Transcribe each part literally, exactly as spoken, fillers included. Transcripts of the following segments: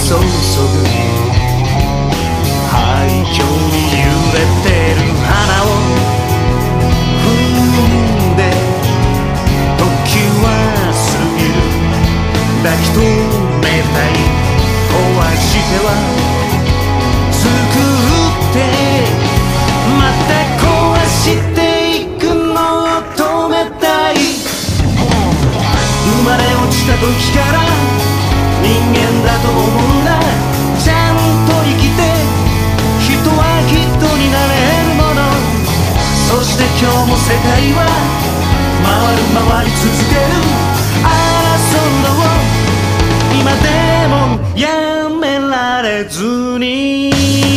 注ぐ廃墟に揺れてる花を踏んで時は過ぎる。抱き留めたい壊しては作ってまた壊していくのを止めたい。生まれ落ちた時から人間だと思うんだ。ちゃんと生きて人は人になれるもの。そして今日も世界は回る回り続ける。争うのを今でもやめられずに。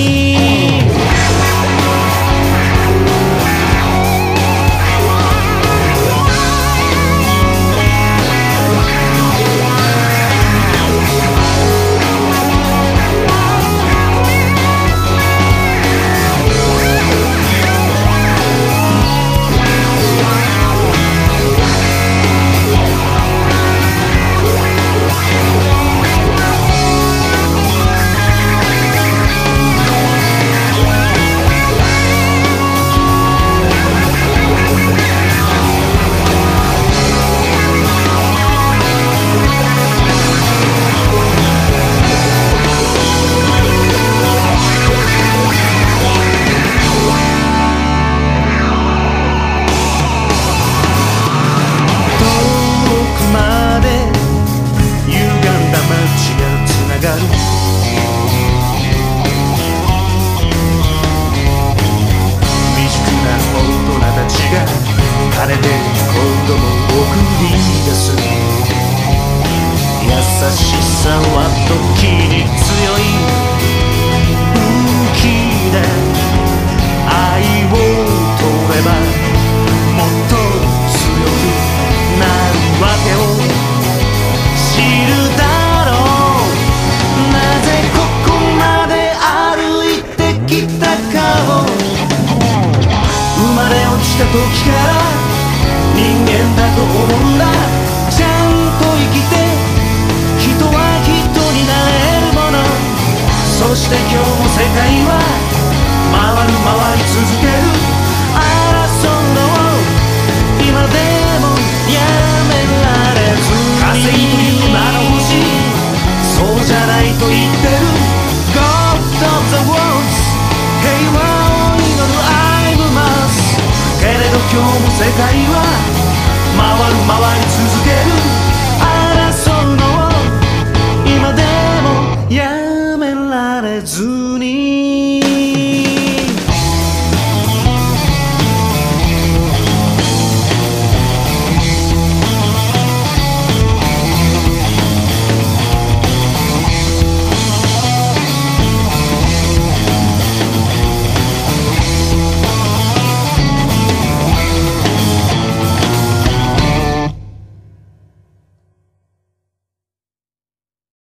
枯れて子供を送り出す。優しさは時に強い武器だ。愛を取ればもっと強くなるわけを知るだろう。なぜここまで歩いてきたかを。生まれ落ちた時から人間だと思うんだ。ちゃんと生きて人は人になれるもの。そして今日も世界は回る回り続ける。争うのを今でもやめられずに。稼ぎという名の星、そうじゃないと言ってる。 God of the worlds 平和を祈る I'm Mars。 けれど今日も世界は回る回り続ける。争うのを今でもやめられず